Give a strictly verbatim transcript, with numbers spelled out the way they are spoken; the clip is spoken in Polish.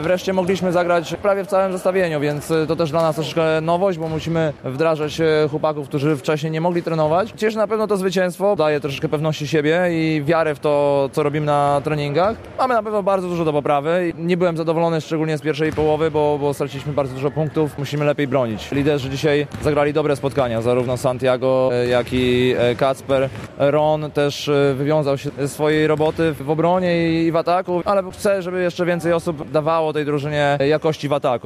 Wreszcie mogliśmy zagrać prawie w całym zestawieniu, więc to też dla nas troszeczkę nowość, bo musimy wdrażać chłopaków, którzy wcześniej nie mogli trenować. Cieszy na pewno to zwycięstwo, daje troszeczkę pewności siebie i wiarę w to, co robimy na treningach. Mamy na pewno bardzo dużo do poprawy. Nie byłem zadowolony szczególnie z pierwszej połowy, bo, bo straciliśmy bardzo dużo punktów. Musimy lepiej bronić. Liderzy dzisiaj zagrali dobre spotkania, zarówno Santiago, jak i Kacper. Ron też wywiązał się ze swojej roboty w obronie i w ataku, ale chcę, żeby jeszcze więcej osób dawało tej drużynie jakości w ataku.